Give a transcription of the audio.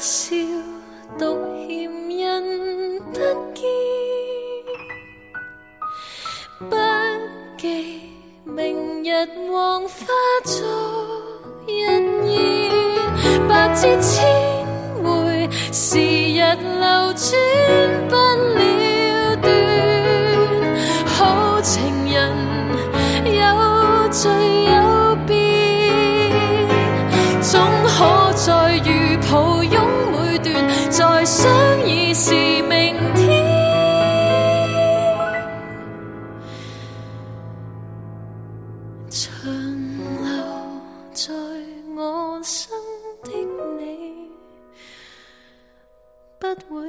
笑，獨欠人得見。不記明日黃花作一燕，百折千回，時日流轉不了斷。好情人有聚有別，總可再遇抱擁每段，再相依是明天。長留在我生的你，不會